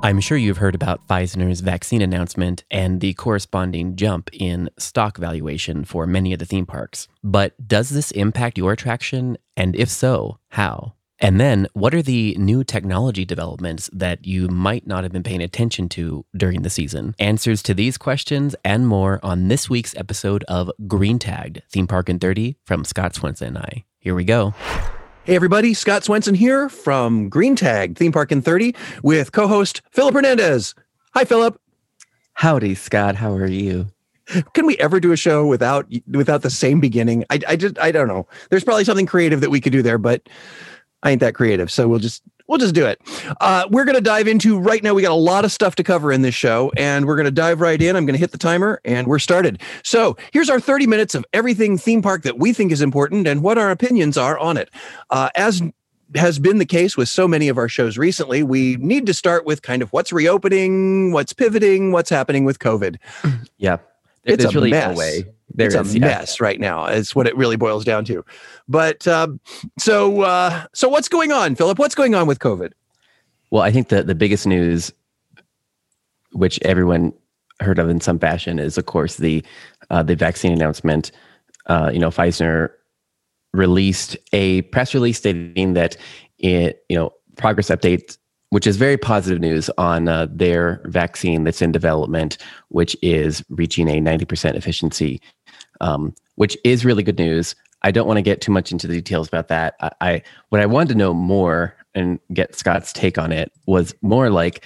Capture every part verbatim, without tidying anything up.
I'm sure you've heard about Pfizer's vaccine announcement and the corresponding jump in stock valuation for many of the theme parks. But does this impact your attraction? And if so, how? And then, what are the new technology developments that you might not have been paying attention to during the season? Answers to these questions and more on this week's episode of Green Tagged, Theme Park in thirty from Scott Swenson and I. Here we go. Hey everybody, Scott Swenson here from Green Tag, Theme Park in thirty, with co-host Philip Hernandez. Hi, Philip. Howdy, Scott. How are you? Can we ever do a show without without the same beginning? I, I just I don't know. There's probably something creative that we could do there, but I ain't that creative, so we'll just we'll just do it. Uh, we're going to dive into right now. We got a lot of stuff to cover in this show, and we're going to dive right in. I'm going to hit the timer, and we're started. So here's our thirty minutes of everything theme park that we think is important and what our opinions are on it. Uh, as has been the case with so many of our shows recently, we need to start with kind of what's reopening, what's pivoting, what's happening with COVID. Yeah. It's There's a really mess. no way. There it's is, a yeah. mess right now. It's what it really boils down to. But um, so, uh, so what's going on, Philip? What's going on with COVID? Well, I think the, the biggest news, which everyone heard of in some fashion, is of course the uh, the vaccine announcement. Uh, you know, Pfizer released a press release stating that it, you know, progress update, which is very positive news on uh, their vaccine that's in development, which is reaching a ninety percent efficiency, um, which is really good news. I don't want to get too much into the details about that. I, I what I wanted to know more and get Scott's take on it was more like,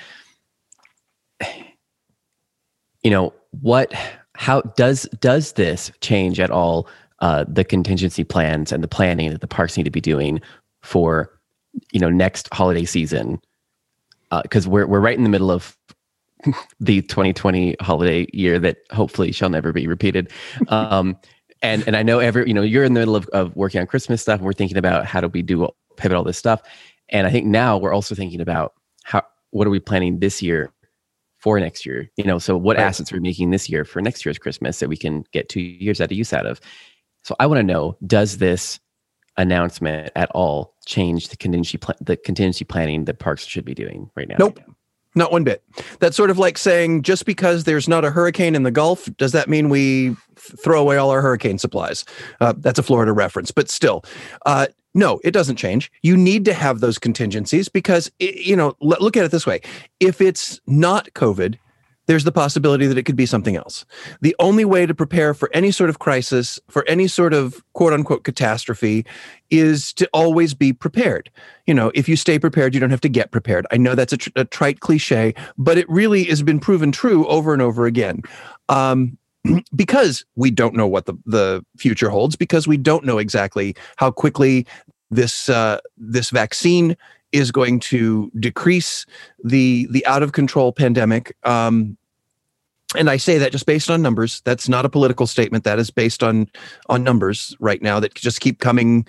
you know, what, how does does this change at all uh, the contingency plans and the planning that the parks need to be doing for, you know, next holiday season? Because uh, we're we're right in the middle of the twenty twenty holiday year that hopefully shall never be repeated. Um, and and I know every you know you're in the middle of, of working on Christmas stuff. And we're thinking about how do we do pivot all this stuff. And I think now we're also thinking about how what are we planning this year for next year? You know, so what right. assets are we making this year for next year's Christmas that we can get two years out of use out of? So I want to know, does this announcement at all change the contingency pl- the contingency planning that parks should be doing right now? Nope, not one bit. That's sort of like saying just because there's not a hurricane in the Gulf, does that mean we f- throw away all our hurricane supplies? Uh, that's a Florida reference, but still, uh, no, it doesn't change. You need to have those contingencies because, it, you know, l- look at it this way. If it's not COVID, there's the possibility that it could be something else. The only way to prepare for any sort of crisis, for any sort of quote unquote catastrophe, is to always be prepared. You know, if you stay prepared, you don't have to get prepared. I know that's a, tr- a trite cliche, but it really has been proven true over and over again. Um, because we don't know what the, the future holds, because we don't know exactly how quickly this uh, this vaccine is going to decrease the the out of control pandemic. Um, and I say that just based on numbers. That's not a political statement. That is based on on numbers right now that just keep coming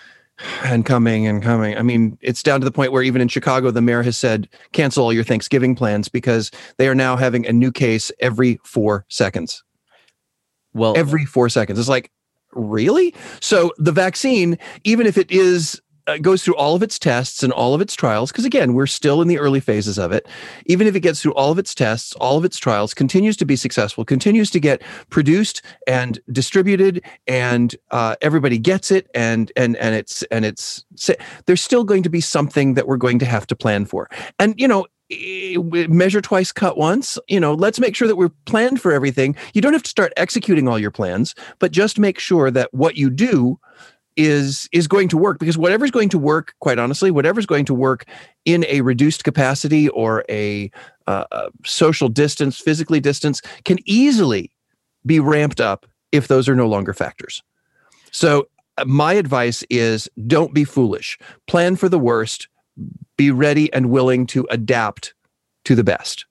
and coming and coming. I mean, it's down to the point where even in Chicago, the mayor has said, cancel all your Thanksgiving plans because they are now having a new case every four seconds. Well, every four seconds. It's like, really? So the vaccine, even if it is uh, goes through all of its tests and all of its trials, because again, we're still in the early phases of it, even if it gets through all of its tests, all of its trials, continues to be successful, continues to get produced and distributed, and uh, everybody gets it, and and and it's and it's there's still going to be something that we're going to have to plan for. And you know, measure twice, cut once. You know, let's make sure that we're planned for everything. You don't have to start executing all your plans, but just make sure that what you do is is going to work, because whatever's going to work, quite honestly, whatever's going to work in a reduced capacity or a, uh, a social distance, physically distance, can easily be ramped up if those are no longer factors. So uh, my advice is don't be foolish. Plan for the worst. Be ready and willing to adapt to the best.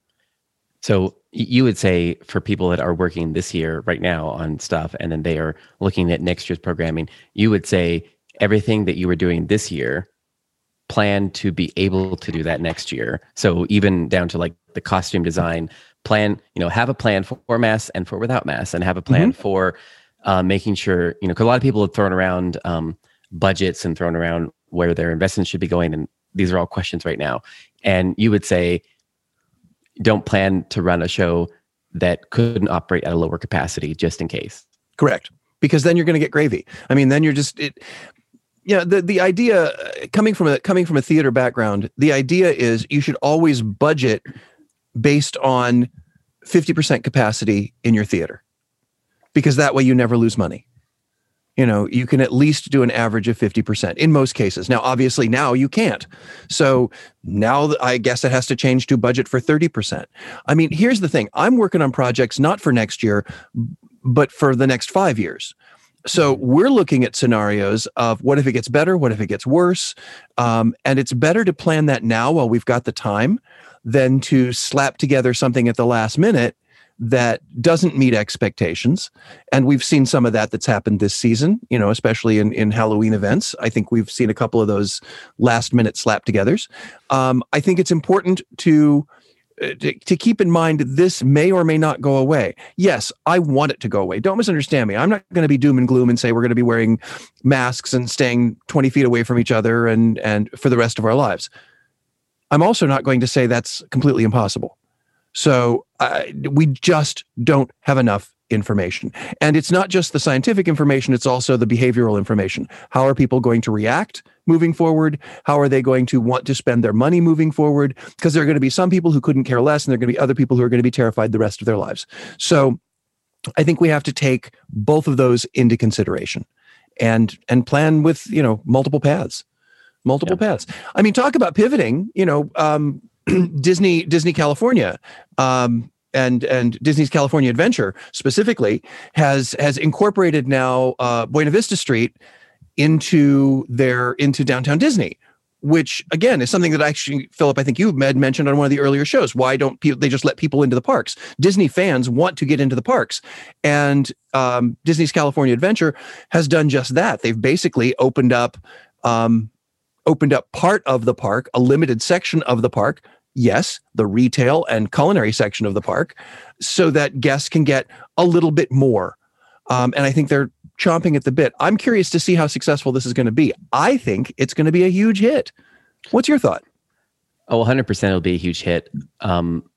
So you would say for people that are working this year right now on stuff, and then they are looking at next year's programming, you would say everything that you were doing this year, plan to be able to do that next year. So even down to like the costume design, plan, you know, have a plan for masks and for without masks, and have a plan mm-hmm. for uh, making sure, you know, because a lot of people have thrown around um, budgets and thrown around where their investments should be going. And these are all questions right now. And you would say, don't plan to run a show that couldn't operate at a lower capacity just in case. Correct. Because then you're going to get gravy. I mean, then you're just, it, yeah, the, the idea coming from a, coming from a theater background, the idea is you should always budget based on fifty percent capacity in your theater, because that way you never lose money. You know, you can at least do an average of fifty percent in most cases. Now, obviously now you can't. So now I guess it has to change to budget for thirty percent. I mean, here's the thing. I'm working on projects not for next year, but for the next five years. So we're looking at scenarios of what if it gets better? What if it gets worse? Um, and it's better to plan that now while we've got the time than to slap together something at the last minute that doesn't meet expectations. And we've seen some of that that's happened this season, you know, especially in, in Halloween events. I think we've seen a couple of those last minute slap togethers. Um, I think it's important to, to, to keep in mind this may or may not go away. Yes, I want it to go away. Don't misunderstand me. I'm not going to be doom and gloom and say we're going to be wearing masks and staying twenty feet away from each other and, and for the rest of our lives. I'm also not going to say that's completely impossible. So uh, we just don't have enough information. And it's not just the scientific information, it's also the behavioral information. How are people going to react moving forward? How are they going to want to spend their money moving forward? Because there are going to be some people who couldn't care less, and there are going to be other people who are going to be terrified the rest of their lives. So I think we have to take both of those into consideration and and plan with, you know, multiple paths. Multiple yeah. paths. I mean, talk about pivoting, you know, um, Disney, Disney California, um, and and Disney's California Adventure specifically has has incorporated now uh, Buena Vista Street into their into downtown Disney, which again is something that actually, Philip, I think you had mentioned on one of the earlier shows. Why don't people, they just let people into the parks? Disney fans want to get into the parks, and um, Disney's California Adventure has done just that. They've basically opened up. Um, opened up part of the park, a limited section of the park, yes, the retail and culinary section of the park, so that guests can get a little bit more. Um, and I think they're chomping at the bit. I'm curious to see how successful this is going to be. I think it's going to be a huge hit. What's your thought? Oh, one hundred percent it'll be a huge hit. Um,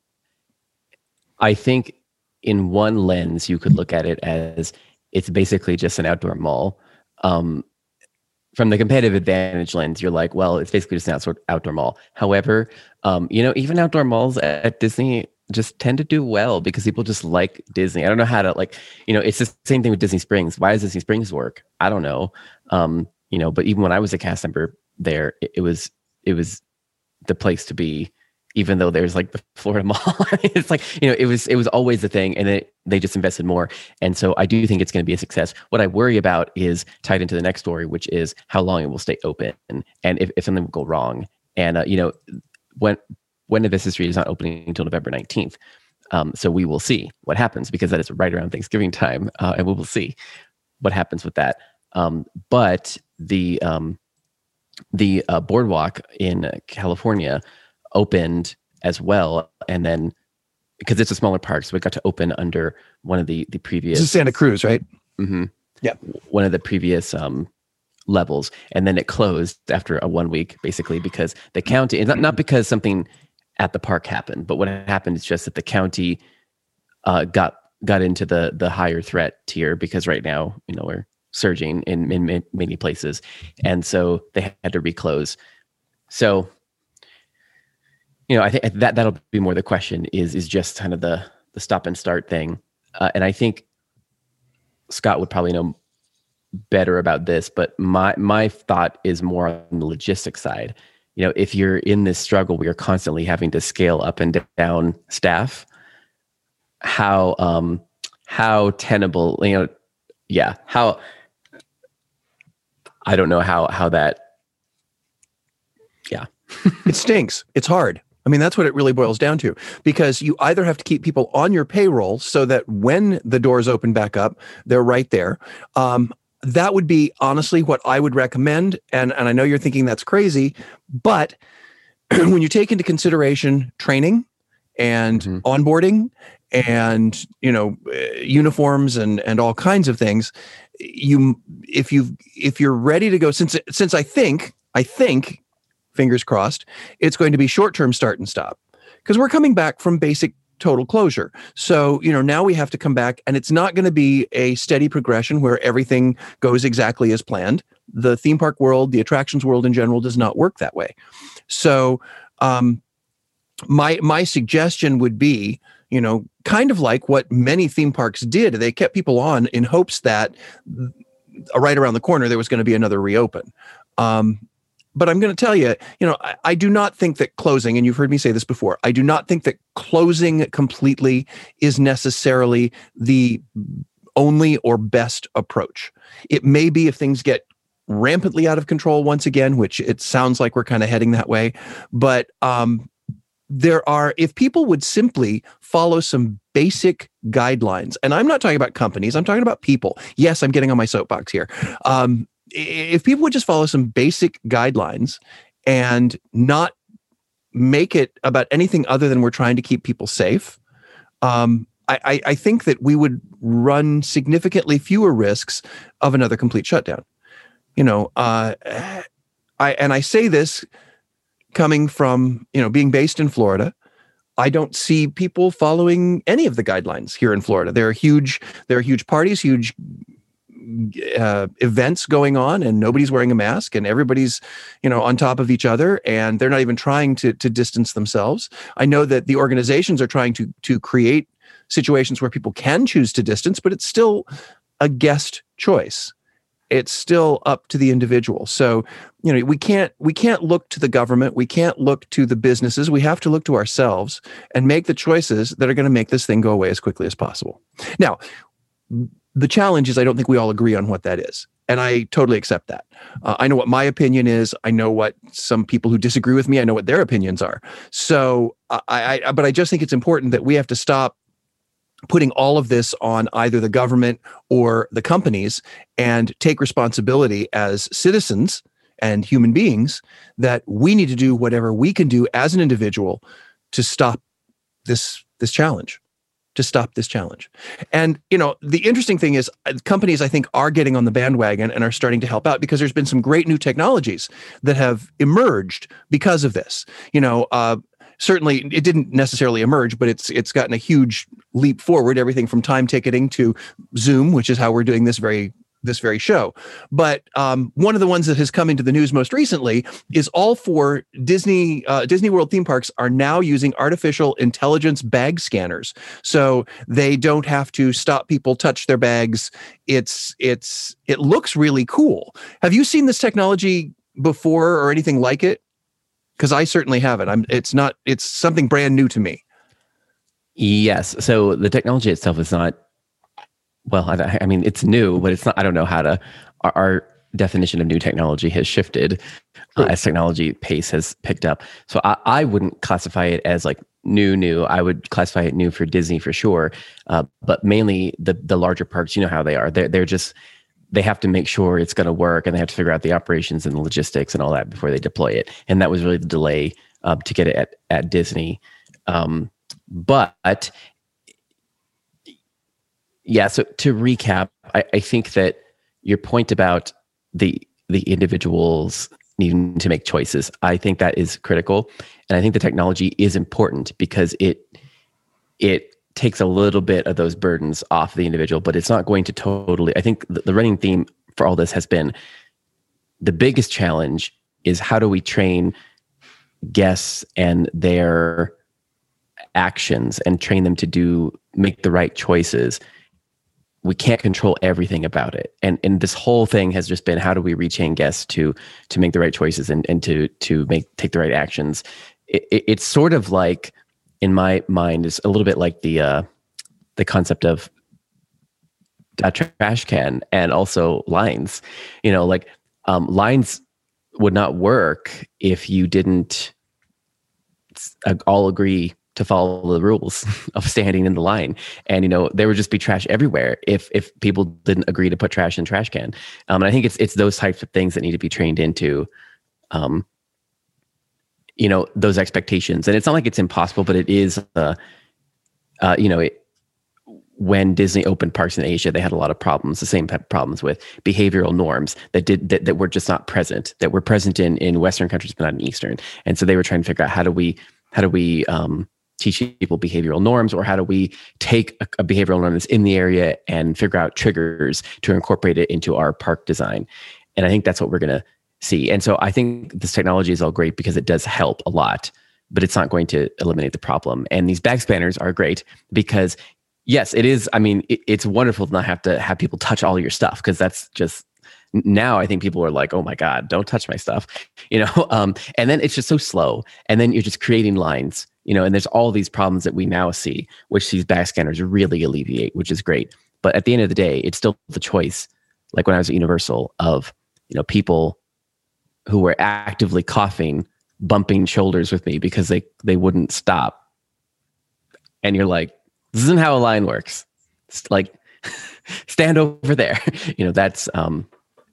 I think in one lens, you could look at it as it's basically just an outdoor mall. Um, From the competitive advantage lens, you're like, well, it's basically just an outdoor, outdoor mall. However, um, you know, even outdoor malls at Disney just tend to do well because people just like Disney. I don't know how to like, you know, it's the same thing with Disney Springs. Why does Disney Springs work? I don't know. Um, you know, but even when I was a cast member there, it, it was it was the place to be. Even though there's like the Florida Mall, it's like, you know, it was it was always the thing, and it, they just invested more. And so I do think it's going to be a success. What I worry about is tied into the next story, which is how long it will stay open, and if, if something will go wrong. And uh, you know, when when the Vista Street is not opening until November nineteenth, um, so we will see what happens, because that is right around Thanksgiving time, uh, and we will see what happens with that. Um, but the um, the uh, boardwalk in California opened as well, and then because it's a smaller park, so it got to open under one of the the previous. This is Santa Cruz, right? Mm-hmm, yeah, one of the previous um, levels, and then it closed after a one week, basically because the county, not not because something at the park happened, but what happened is just that the county uh, got got into the the higher threat tier, because right now, you know, we're surging in in many places, and so they had to reclose. So. You know, I think that that'll be more the question is is just kind of the the stop and start thing, uh, and I think Scott would probably know better about this. But my my thought is more on the logistics side. You know, if you're in this struggle where you're constantly having to scale up and down staff, how um how tenable, you know, yeah, how I don't know how how that, yeah, it stinks. It's hard. I mean, that's what it really boils down to, because you either have to keep people on your payroll so that when the doors open back up, they're right there. Um, that would be honestly what I would recommend. And, and I know you're thinking that's crazy, but when you take into consideration training and mm-hmm. onboarding and, you know, uniforms and, and all kinds of things, you, if you, if you're ready to go, since, since I think, I think, fingers crossed, it's going to be short-term start and stop, because we're coming back from basic total closure. So, you know, now we have to come back, and it's not going to be a steady progression where everything goes exactly as planned. The theme park world, the attractions world in general, does not work that way. So, um, my my suggestion would be, you know, kind of like what many theme parks did. They kept people on in hopes that right around the corner there was going to be another reopen. Um, But I'm going to tell you, you know, I, I do not think that closing, and you've heard me say this before, I do not think that closing completely is necessarily the only or best approach. It may be if things get rampantly out of control once again, which it sounds like we're kind of heading that way. But um, there are, if people would simply follow some basic guidelines, and I'm not talking about companies, I'm talking about people. Yes, I'm getting on my soapbox here. Um, If people would just follow some basic guidelines and not make it about anything other than we're trying to keep people safe, um, I, I think that we would run significantly fewer risks of another complete shutdown. You know, uh, I and I say this coming from, you know, being based in Florida. I don't see people following any of the guidelines here in Florida. There are huge, there are huge parties, huge Uh, events going on, and nobody's wearing a mask, and everybody's, you know, on top of each other, and they're not even trying to to distance themselves. I know that the organizations are trying to to create situations where people can choose to distance, but it's still a guest choice. It's still up to the individual. So, you know, we can't we can't look to the government, we can't look to the businesses. We have to look to ourselves and make the choices that are going to make this thing go away as quickly as possible. Now, the challenge is I don't think we all agree on what that is. And I totally accept that. Uh, I know what my opinion is. I know what some people who disagree with me, I know what their opinions are. So, I, I but I just think it's important that we have to stop putting all of this on either the government or the companies and take responsibility as citizens and human beings that we need to do whatever we can do as an individual to stop this, this challenge. to stop this challenge. And, you know, the interesting thing is uh, companies, I think, are getting on the bandwagon and are starting to help out because there's been some great new technologies that have emerged because of this. You know, uh, certainly it didn't necessarily emerge, but it's it's gotten a huge leap forward, everything from time ticketing to Zoom, which is how we're doing this very this very show. But um, one of the ones that has come into the news most recently is all four Disney uh, Disney World theme parks are now using artificial intelligence bag scanners, so they don't have to stop people touch their bags. It's it's it looks really cool. Have you seen this technology before or anything like it? Because I certainly haven't. I'm. It's not. It's something brand new to me. Yes. So the technology itself is not. Well, I, I mean, it's new, but it's not. I don't know how to. Our, our definition of new technology has shifted uh, as technology pace has picked up. So I, I wouldn't classify it as like new, new. I would classify it new for Disney for sure, uh, but mainly the the larger parks. You know how they are. They're they're just they have to make sure it's going to work, and they have to figure out the operations and the logistics and all that before they deploy it. And that was really the delay uh, to get it at at Disney. Um, but yeah, so to recap, I, I think that your point about the the individuals needing to make choices, I think that is critical, and I think the technology is important because it it takes a little bit of those burdens off the individual, but it's not going to totally. I think the, the running theme for all this has been the biggest challenge is how do we train guests and their actions and train them to do make the right choices. We can't control everything about it. And and this whole thing has just been how do we retrain guests to to make the right choices and, and to to make take the right actions. It, it, it's sort of like, in my mind, is a little bit like the uh, the concept of a trash can and also lines. You know, like um, lines would not work if you didn't all agree to follow the rules of standing in the line. And, you know, there would just be trash everywhere if if people didn't agree to put trash in trash can. Um, and I think it's it's those types of things that need to be trained into, um, you know, those expectations. And it's not like it's impossible, but it is, uh, uh, you know, it, when Disney opened parks in Asia, they had a lot of problems, the same type of problems with behavioral norms that did that, that were just not present, that were present in in Western countries, but not in Eastern. And so they were trying to figure out how do we how do we um, teach people behavioral norms, or how do we take a, a behavioral norm that's in the area and figure out triggers to incorporate it into our park design. And I think that's what we're going to see. And so I think this technology is all great because it does help a lot, but it's not going to eliminate the problem. And these bag spanners are great because, yes, it is. I mean, it, it's wonderful to not have to have people touch all your stuff, because that's just, now I think people are like, oh my God, don't touch my stuff, you know? Um, and then it's just so slow. And then you're just creating lines, you know, and there's all these problems that we now see, which these bag scanners really alleviate, which is great. But at the end of the day, it's still the choice, like when I was at Universal, of, you know, people who were actively coughing, bumping shoulders with me because they, they wouldn't stop. And you're like, this isn't how a line works. It's like, stand over there. You know, that's, um,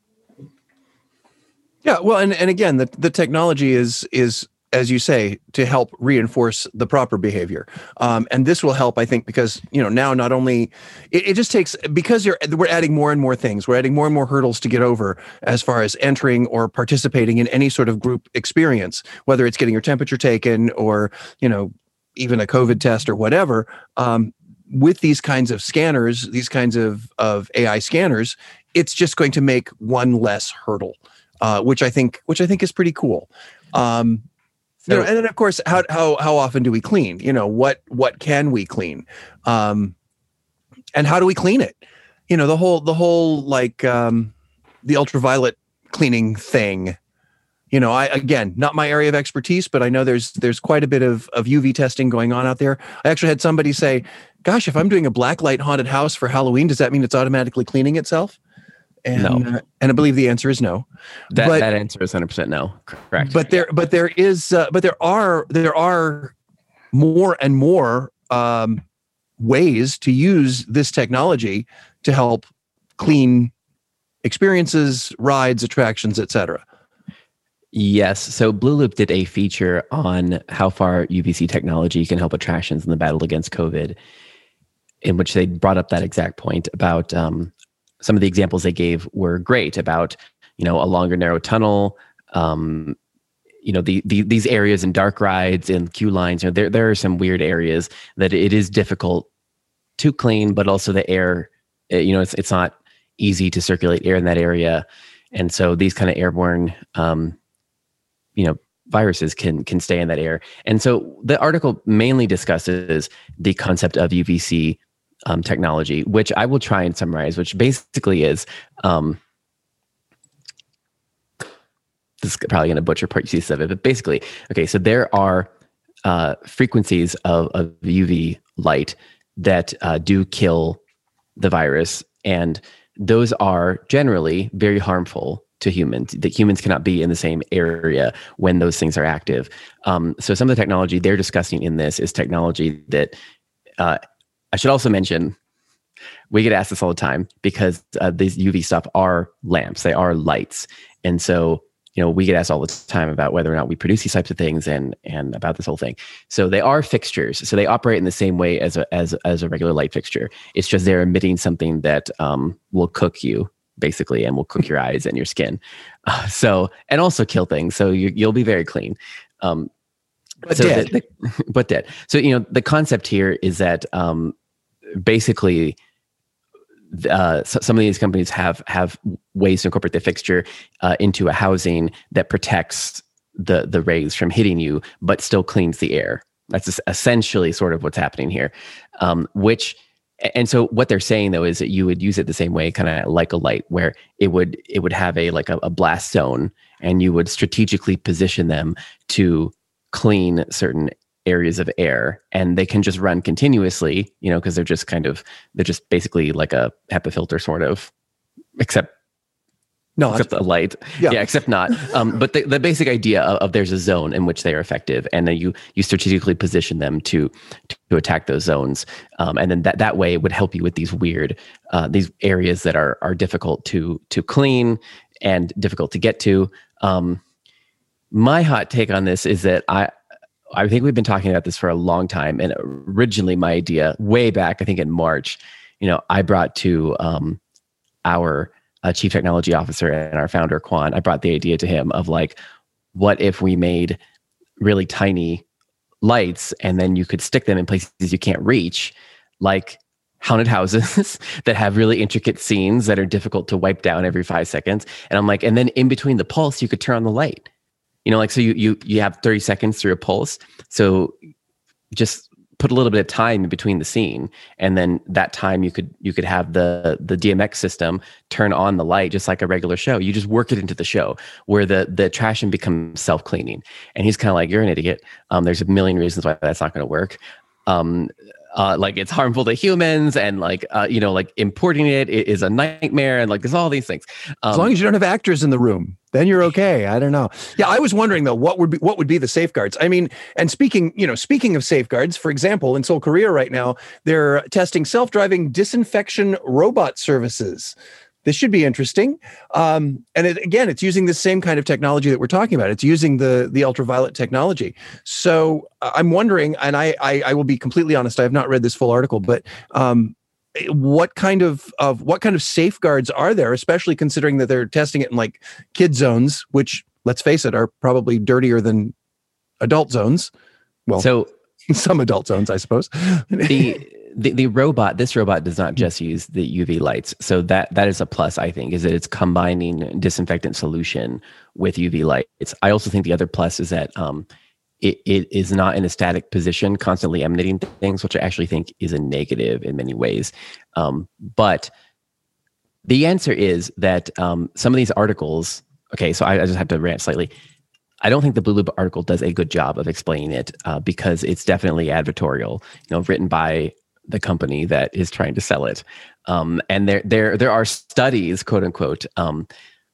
yeah. Well, and, and again, the, the technology is, is, as you say, to help reinforce the proper behavior. Um, and this will help, I think, because, you know, now not only, it, it just takes, because you're, we're adding more and more things, we're adding more and more hurdles to get over as far as entering or participating in any sort of group experience, whether it's getting your temperature taken or, you know, even a COVID test or whatever. Um, with these kinds of scanners, these kinds of, of A I scanners, it's just going to make one less hurdle, uh, which I think, which I think is pretty cool. Um, So, you know, and then of course, how how how often do we clean? You know, what what can we clean, um, and how do we clean it? You know, the whole the whole like um, the ultraviolet cleaning thing. You know, I again, not my area of expertise, but I know there's there's quite a bit of of U V testing going on out there. I actually had somebody say, "Gosh, if I'm doing a blacklight haunted house for Halloween, does that mean it's automatically cleaning itself?" And, no. uh, and I believe the answer is no. That but, that answer is one hundred percent no. Correct. But there, but there is, uh, but there are there are more and more um, ways to use this technology to help clean experiences, rides, attractions, et cetera. Yes. So Blue Loop did a feature on how far U V C technology can help attractions in the battle against COVID, in which they brought up that exact point about. Um, Some of the examples they gave were great about, you know, a longer narrow tunnel, um, you know, the, the these areas in dark rides and queue lines. You know, there there are some weird areas that it is difficult to clean, but also the air, you know, it's it's not easy to circulate air in that area, and so these kind of airborne, um, you know, viruses can can stay in that air. And so the article mainly discusses the concept of U V C. Um, technology, which I will try and summarize, which basically is, um, this is probably going to butcher part pieces of it, but basically, okay, so there are uh, frequencies of, of U V light that uh, do kill the virus, and those are generally very harmful to humans, that humans cannot be in the same area when those things are active. Um, so some of the technology they're discussing in this is technology that uh, I should also mention, we get asked this all the time because uh, these U V stuff are lamps, they are lights. And so, you know, we get asked all the time about whether or not we produce these types of things and and about this whole thing. So they are fixtures. So they operate in the same way as a, as, as a regular light fixture. It's just they're emitting something that um, will cook you, basically, and will cook your eyes and your skin. Uh, so, and also kill things. So you, you'll be very clean. Um, but so dead. The, the, but dead. So, you know, the concept here is that um, basically, uh, so some of these companies have have ways to incorporate the fixture uh, into a housing that protects the the rays from hitting you, but still cleans the air. That's essentially sort of what's happening here. Um, which, and so what they're saying though is that you would use it the same way, kind of like a light, where it would it would have a like a, a blast zone, and you would strategically position them to clean certain areas of air, and they can just run continuously, you know, because they're just kind of, they're just basically like a HEPA filter sort of, except not. Except a light. Yeah, yeah except not. Um, but the, the basic idea of, of there's a zone in which they are effective, and then you you strategically position them to to attack those zones. Um, and then that, that way it would help you with these weird, uh, these areas that are are difficult to to clean and difficult to get to. Um, my hot take on this is that I, I think we've been talking about this for a long time. And originally my idea way back, I think in March, you know, I brought to um, our uh, chief technology officer and our founder, Quan, I brought the idea to him of like, what if we made really tiny lights, and then you could stick them in places you can't reach, like haunted houses that have really intricate scenes that are difficult to wipe down every five seconds. And I'm like, and then in between the pulse, you could turn on the light. You know, like, so you you you have thirty seconds through a pulse. So just put a little bit of time in between the scene, and then that time you could you could have the the D M X system turn on the light just like a regular show. You just work it into the show where the the trash becomes self-cleaning. And he's kind of like, you're an idiot. Um, there's a million reasons why that's not going to work. Um, uh, like it's harmful to humans, and like uh, you know, like importing it is a nightmare, and like there's all these things. Um, as long as you don't have actors in the room, then you're okay. I don't know. Yeah, I was wondering though, what would be what would be the safeguards? I mean, and speaking, you know, speaking of safeguards, for example, in Seoul, Korea right now, they're testing self-driving disinfection robot services. This should be interesting. Um, and it, again, it's using the same kind of technology that we're talking about. It's using the the ultraviolet technology. So uh, I'm wondering, and I, I I will be completely honest, I have not read this full article, but um, what kind of of what kind of safeguards are there, especially considering that they're testing it in like kid zones, which, let's face it, are probably dirtier than adult zones. Well, so some adult zones, I suppose. the The, the robot, this robot does not just use the U V lights. So that that is a plus, I think, is that it's combining disinfectant solution with U V lights. I also think the other plus is that um, it, it is not in a static position, constantly emanating things, which I actually think is a negative in many ways. Um, but the answer is that um, some of these articles, okay, so I, I just have to rant slightly. I don't think the Blue Loop article does a good job of explaining it uh, because it's definitely advertorial, you know, written by the company that is trying to sell it. Um, and there, there, there are studies, quote unquote. Um,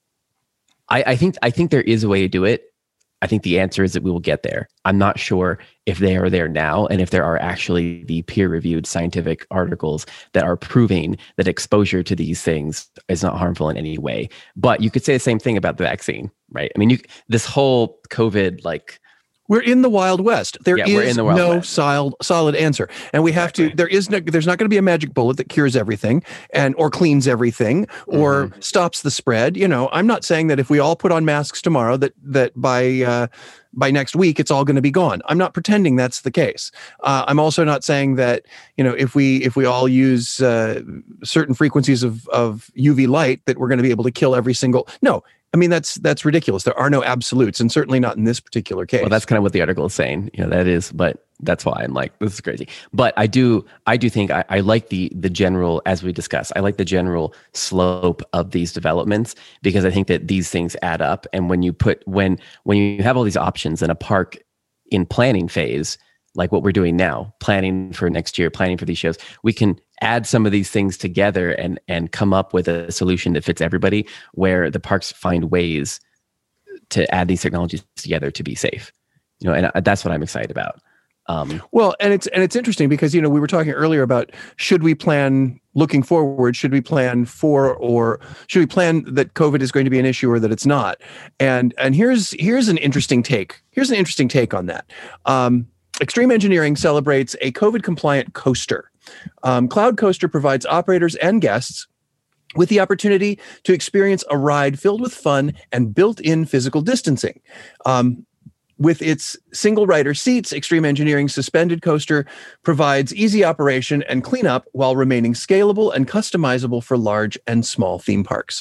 I, I think, I think there is a way to do it. I think the answer is that we will get there. I'm not sure if they are there now, and if there are actually the peer-reviewed scientific articles that are proving that exposure to these things is not harmful in any way. But you could say the same thing about the vaccine, right? I mean, you, this whole COVID, like, we're in the Wild West. There yeah, is the no West. solid solid answer, and we have exactly. to. There is no. There's not going to be a magic bullet that cures everything, and or cleans everything, or mm-hmm. stops the spread. You know, I'm not saying that if we all put on masks tomorrow, that that by uh, by next week it's all going to be gone. I'm not pretending that's the case. Uh, I'm also not saying that, you know, if we if we all use uh, certain frequencies of of U V light that we're going to be able to kill every single. No. I mean, that's that's ridiculous. There are no absolutes, and certainly not in this particular case. Well, that's kind of what the article is saying. You know, that is, but that's why I'm like, this is crazy. But I do, I do think I, I like the the general, as we discussed, I like the general slope of these developments, because I think that these things add up. And when you put when when you have all these options in a park in planning phase, like what we're doing now, planning for next year, planning for these shows, we can add some of these things together and and come up with a solution that fits everybody, where the parks find ways to add these technologies together to be safe. You know, and that's what I'm excited about. Um, well, and it's and it's interesting because, you know, we were talking earlier about, should we plan looking forward? Should we plan for, or should we plan that COVID is going to be an issue or that it's not? And and here's here's an interesting take. Here's an interesting take on that. Um, Extreme Engineering celebrates a COVID-compliant coaster. Um, Cloud Coaster provides operators and guests with the opportunity to experience a ride filled with fun and built-in physical distancing. Um, with its single rider seats, Extreme Engineering's suspended coaster provides easy operation and cleanup while remaining scalable and customizable for large and small theme parks.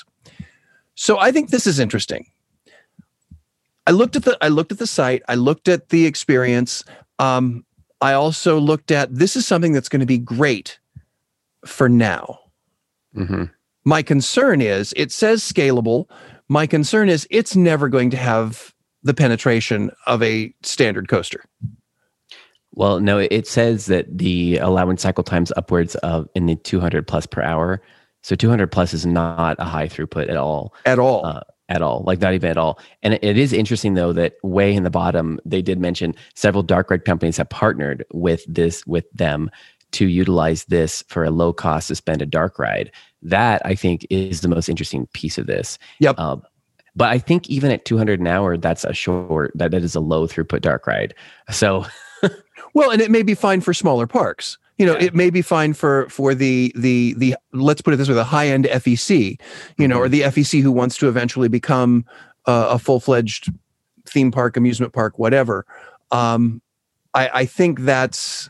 So I think this is interesting. I looked at the I looked at the site. I looked at the experience. Um, I also looked at, this is something that's going to be great for now. Mm-hmm. My concern is, it says scalable. My concern is it's never going to have the penetration of a standard coaster. Well, no, it says that the allowance cycle times upwards of in the two hundred plus per hour. So two hundred plus is not a high throughput at all. At all. Uh, at all, like not even at all. And it, it is interesting though, that way in the bottom, they did mention several dark ride companies have partnered with this, with them to utilize this for a low cost suspended dark ride. That I think is the most interesting piece of this. Yep. Um, but I think even at two hundred an hour, that's a short, that, that is a low throughput dark ride. So, well, and it may be fine for smaller parks. You know, yeah. It may be fine for for the the the let's put it this way, the high end F E C, you know, mm-hmm. or the F E C who wants to eventually become uh, a full fledged theme park, amusement park, whatever. Um, I, I think that's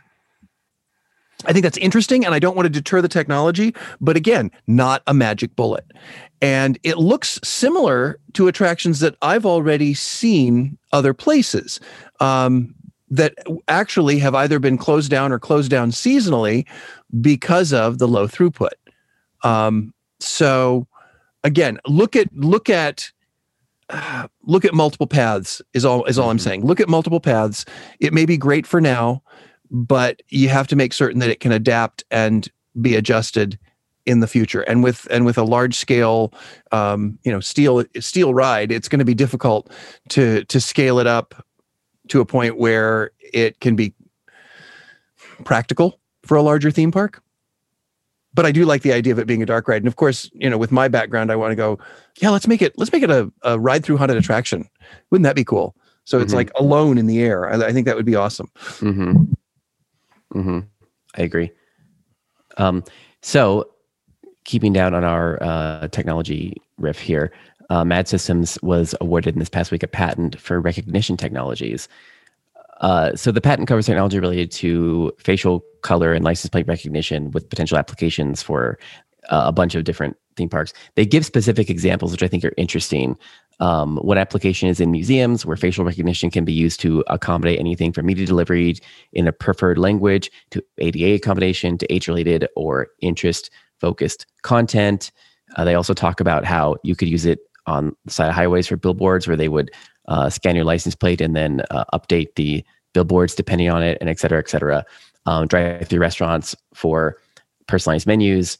I think that's interesting, and I don't want to deter the technology, but again, not a magic bullet. And it looks similar to attractions that I've already seen other places um, that actually have either been closed down or closed down seasonally because of the low throughput. Um, so again, look at look at uh, look at multiple paths is all is all mm-hmm. I'm saying. Look at multiple paths. It may be great for now, but you have to make certain that it can adapt and be adjusted in the future. And with and with a large scale, um, you know, steel steel ride, it's going to be difficult to to scale it up to a point where it can be practical for a larger theme park. But I do like the idea of it being a dark ride. And of course, you know, with my background, I want to go, yeah, let's make it let's make it a, a ride through haunted attraction. Wouldn't that be cool? So mm-hmm. it's like alone in the air. I, I think that would be awesome. Mm-hmm. Mm-hmm. I agree. Um, so keeping down on our uh, technology riff here, uh, Mad Systems was awarded in this past week a patent for recognition technologies. Uh, so the patent covers technology related to facial color and license plate recognition with potential applications for uh, a bunch of different theme parks. They give specific examples, which I think are interesting. Um, one application is in museums where facial recognition can be used to accommodate anything from media delivery in a preferred language to A D A accommodation to age-related or interest-focused content. Uh, they also talk about how you could use it on the side of highways for billboards where they would uh, scan your license plate and then uh, update the billboards depending on it, and et cetera, et cetera. Um, drive-through restaurants for personalized menus.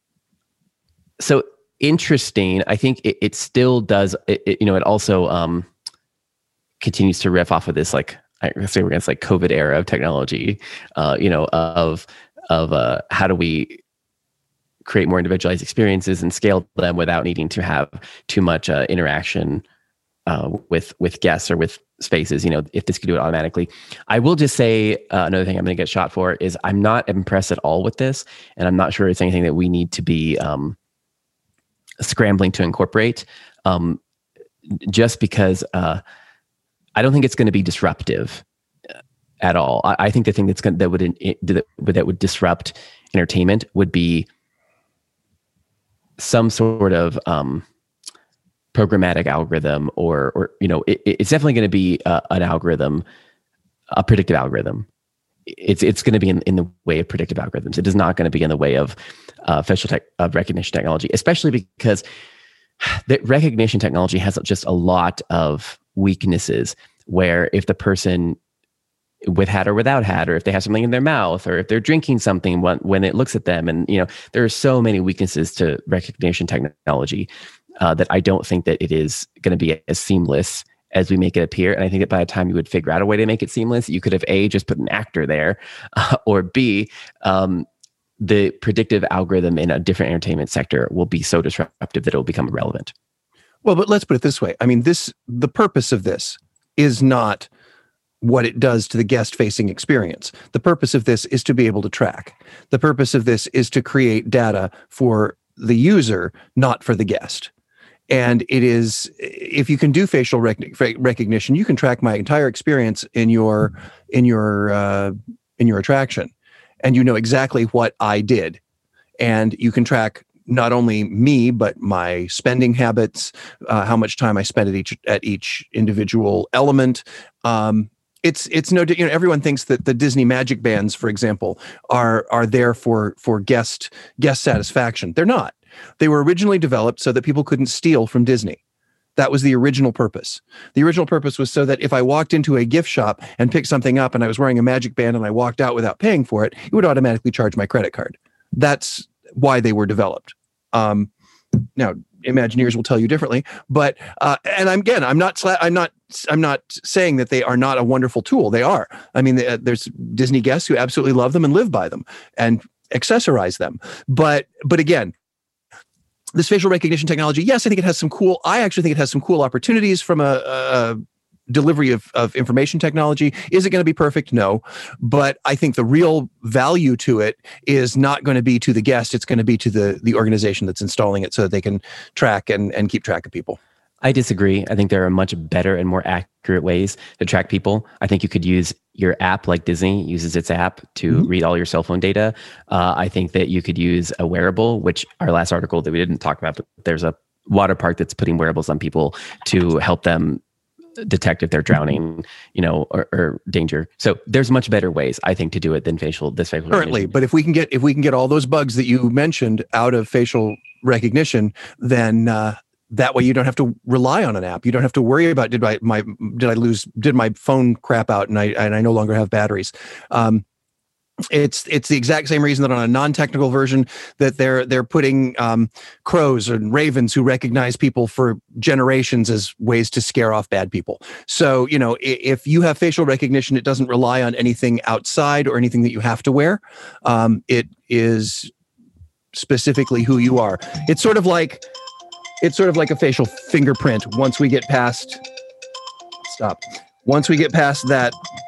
So interesting. I think it, it still does, it, it, you know, it also um, continues to riff off of this, like, I say we're against like COVID era of technology, uh, you know, of, of uh, how do we create more individualized experiences and scale them without needing to have too much uh, interaction uh, with, with guests or with spaces, you know, if this could do it automatically. I will just say uh, another thing I'm going to get shot for is I'm not impressed at all with this. And I'm not sure it's anything that we need to be um, scrambling to incorporate um, just because uh, I don't think it's going to be disruptive at all. I, I think the thing that's going that would in, that, that would disrupt entertainment would be some sort of um, programmatic algorithm, or or you know, it, it's definitely going to be uh, an algorithm, a predictive algorithm. It's it's going to be in, in the way of predictive algorithms. It is not going to be in the way of uh, facial tech, of recognition technology, especially because the recognition technology has just a lot of weaknesses. Where if the person with hat or without hat, or if they have something in their mouth, or if they're drinking something when, when it looks at them, and you know, there are so many weaknesses to recognition technology uh, that I don't think that it is going to be as seamless as we make it appear. And I think that by the time you would figure out a way to make it seamless, you could have A, just put an actor there, uh, or B, um, the predictive algorithm in a different entertainment sector will be so disruptive that it will become irrelevant. Well, but let's put it this way. I mean, this the purpose of this is not what it does to the guest-facing experience. The purpose of this is to be able to track. The purpose of this is to create data for the user, not for the guest. And it is, if you can do facial rec- recognition, you can track my entire experience in your in your uh, in your attraction, and you know exactly what I did, and you can track not only me but my spending habits, uh, how much time I spent at each at each individual element. Um, It's it's no, you know, everyone thinks that the Disney Magic Bands, for example, are are there for for guest guest satisfaction. They're not. They were originally developed so that people couldn't steal from Disney. That was the original purpose. The original purpose was so that if I walked into a gift shop and picked something up and I was wearing a Magic Band and I walked out without paying for it, it would automatically charge my credit card. That's why they were developed. Um, now, Imagineers will tell you differently, but uh, and I'm again, I'm not, I'm not, I'm not saying that they are not a wonderful tool. They are. I mean, there's Disney guests who absolutely love them and live by them and accessorize them. But, but again, this facial recognition technology, yes, I think it has some cool. I actually think it has some cool opportunities from a, a delivery of, of information technology. Is it going to be perfect? No. But I think the real value to it is not going to be to the guest. It's going to be to the, the organization that's installing it so that they can track and, and keep track of people. I disagree. I think there are much better and more accurate ways to track people. I think you could use your app, like Disney uses its app to mm-hmm. read all your cell phone data. Uh, I think that you could use a wearable, which our last article that we didn't talk about, but there's a water park that's putting wearables on people to help them detect if they're drowning, you know, or, or danger. So there's much better ways, I think, to do it than facial this facial currently. recognition. But if we can get if we can get all those bugs that you mentioned out of facial recognition, then uh, that way you don't have to rely on an app. You don't have to worry about did I my did I lose did my phone crap out and I and I no longer have batteries. Um, It's it's the exact same reason that on a non-technical version that they're they're putting um, crows and ravens who recognize people for generations as ways to scare off bad people. So, you know, if you have facial recognition, it doesn't rely on anything outside or anything that you have to wear. Um, it is specifically who you are. It's sort of like it's sort of like a facial fingerprint. Once we get past, stop. Once we get past that.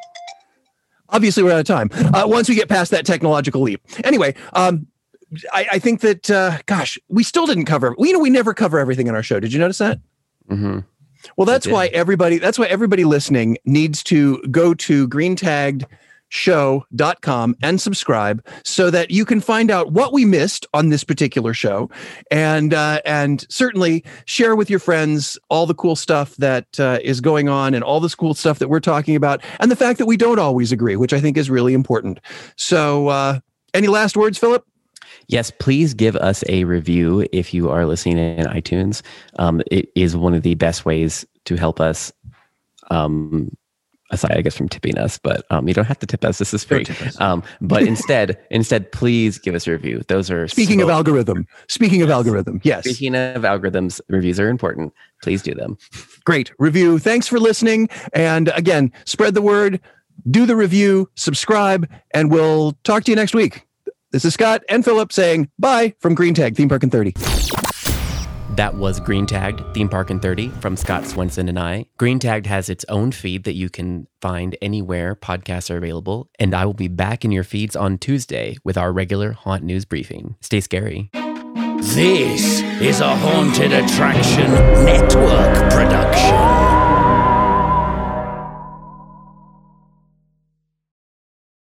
Obviously, we're out of time. Uh, once we get past that technological leap. Anyway, um, I, I think that, uh, gosh, we still didn't cover, you know, we never cover everything in our show. Did you notice that? Mm-hmm. Well, that's why everybody, that's why everybody listening needs to go to green tagged show dot com and subscribe so that you can find out what we missed on this particular show, and uh, and certainly share with your friends all the cool stuff that uh, is going on and all this cool stuff that we're talking about, and the fact that we don't always agree, which I think is really important. So uh, any last words, Philip? Yes, please give us a review if you are listening in iTunes. Um, it is one of the best ways to help us. Um, aside, I guess, from tipping us, but um, you don't have to tip us. This is free. Um, but instead, instead, please give us a review. Those are speaking so, of algorithm. Speaking yes. of algorithm, yes. Speaking of algorithms, reviews are important. Please do them. Great review. Thanks for listening. And again, spread the word. Do the review. Subscribe, and we'll talk to you next week. This is Scott and Philip saying bye from Green Tag Theme Park in thirty. That was Green Tagged Theme Park in thirty from Scott Swenson and I. Green Tagged has its own feed that you can find anywhere podcasts are available, and I will be back in your feeds on Tuesday with our regular Haunt News briefing. Stay scary. This is a Haunted Attraction Network production.